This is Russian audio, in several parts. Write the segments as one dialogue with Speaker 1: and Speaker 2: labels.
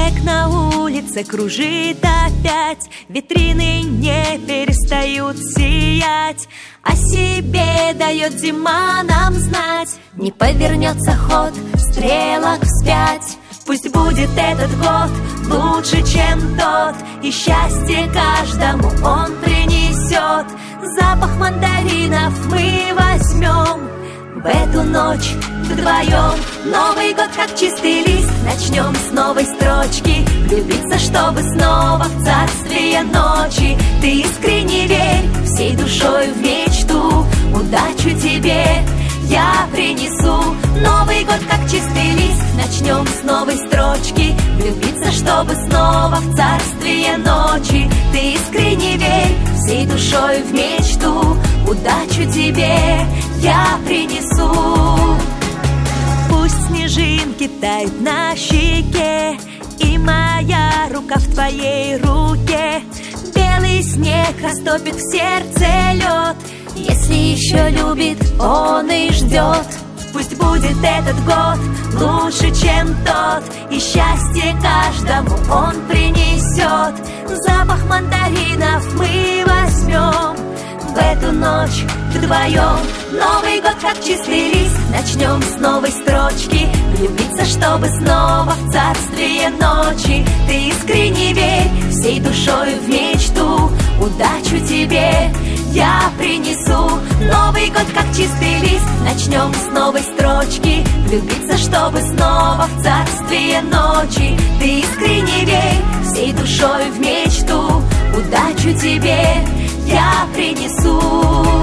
Speaker 1: Снег на улице кружит опять, витрины не перестают сиять. О себе дает зима нам знать, не повернется ход стрелок вспять. Пусть будет этот год лучше, чем тот, и счастье каждому он принесет. Запах мандаринов мы возьмем в эту ночь вдвоем. Новый год как чистый лист, начнем с новой строчки. Влюбиться, чтобы снова в царствие ночи. Ты искренне верь всей душой в мечту, удачу тебе я принесу. Новый год как чистый лист, начнем с новой строчки. Влюбиться, чтобы снова в царствие ночи. Ты искренне верь всей душой в мечту, удачу тебе я принесу. Пусть снежинки тают на щеке, и моя рука в твоей руке. Белый снег растопит в сердце лед, если еще любит, он и ждет. Пусть будет этот год лучше, чем тот, и счастье каждому он принесет. Запах мандаринов мы возьмем в эту ночь вдвоем. Новый год как чистый лист, начнем с новой строчки. Влюбиться, чтобы снова в царствие ночи. Ты искренне верь всей душой в мечту, удачу тебе я принесу. Новый год как чистый лист, начнем с новой строчки. Влюбиться, чтобы снова в царствие ночи. Ты искренне верь всей душой в мечту, удачу тебе я принесу.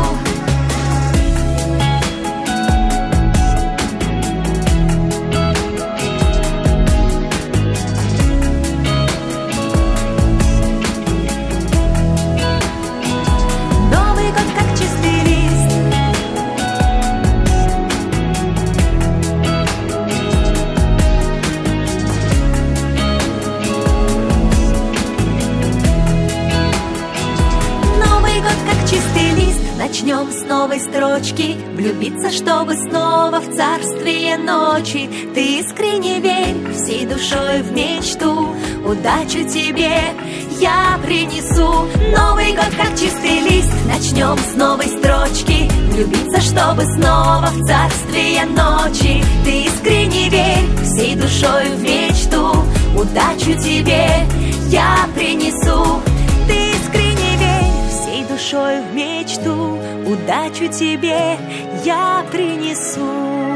Speaker 1: Начнем с новой строчки. Влюбиться, чтобы снова в царствие ночи. Ты искренне верь всей душой в мечту, удачу тебе я принесу. Новый год как чистый лист, начнем с новой строчки. Влюбиться, чтобы снова в царствие ночи. Ты искренне верь всей душой в мечту, удачу тебе я принесу. Ты искренне верь всей душой в мечту, удачу тебе я принесу.